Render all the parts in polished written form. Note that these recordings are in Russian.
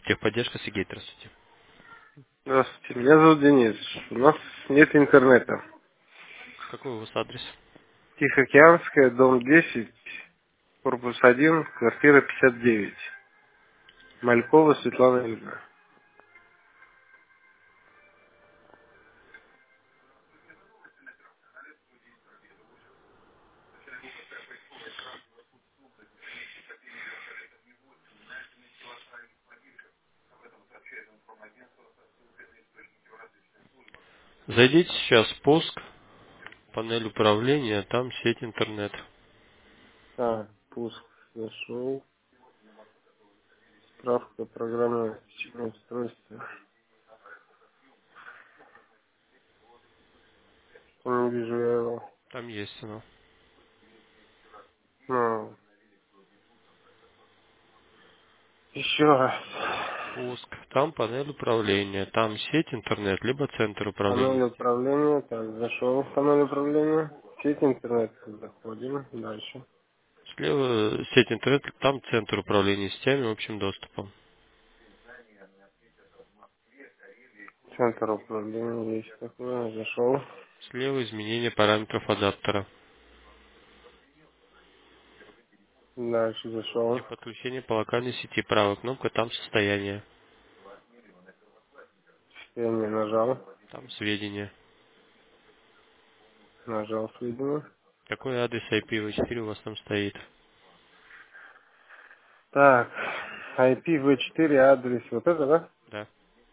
Техподдержка, Сергей, здравствуйте. Здравствуйте, меня зовут Денис. У нас нет интернета. Какой у вас адрес? Тихоокеанская, дом 10, корпус 1, квартира 59. Малькова Светлана Юрьевна. Зайдите сейчас в пуск, панель управления, там сеть интернет. Так, пуск зашел. Справка программы обеспечения устройства. Не вижу я его. Там есть оно. Ну, еще раз. Пуск, там панель управления, там сеть интернет, либо центр Панель управления. управления. Так, зашел в панель управления. Сеть интернет. Заходим. Дальше. Слева сеть интернет, там центр управления сетями общим доступом. Центр управления есть такое. Зашел. Слева изменение параметров адаптера. Дальше зашел. Для подключения по локальной сети правая кнопка, там состояние, Я не нажал. там сведения. Нажал сведения. Какой адрес IPv4 у вас там стоит? Так, IPv4 адрес, вот это, да? Да.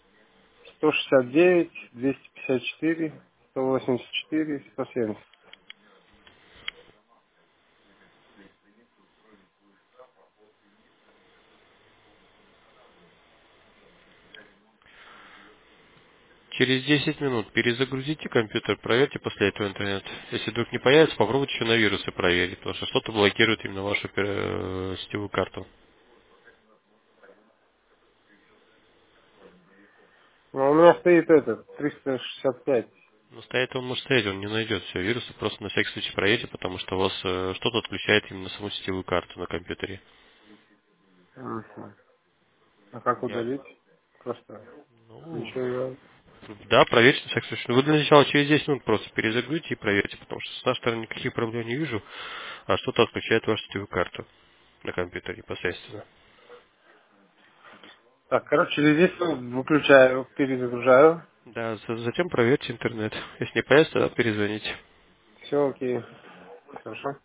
169, 254, 184, 170. Через 10 минут перезагрузите компьютер, проверьте после этого интернет. Если вдруг не появится, попробуйте еще на вирусы проверить, потому что что-то блокирует именно вашу сетевую карту. Ну, у меня стоит этот, 365. Но стоять он может стоять, он не найдет все вирусы, просто на всякий случай проверьте, потому что у вас что-то отключает именно саму сетевую карту на компьютере. Мгм. А как Я, удалить? Просто ну, ничего не надо. да, проверьте на всякий случай. Но вы для начала через 10 минут просто перезагрузите и проверьте, потому что с нашей стороны никаких проблем не вижу, а что-то отключает вашу сетевую карту на компьютере непосредственно. Так, короче, через 10 минут выключаю, перезагружаю. Да, затем проверьте интернет. Если не появится, тогда перезвоните. Все окей. Хорошо.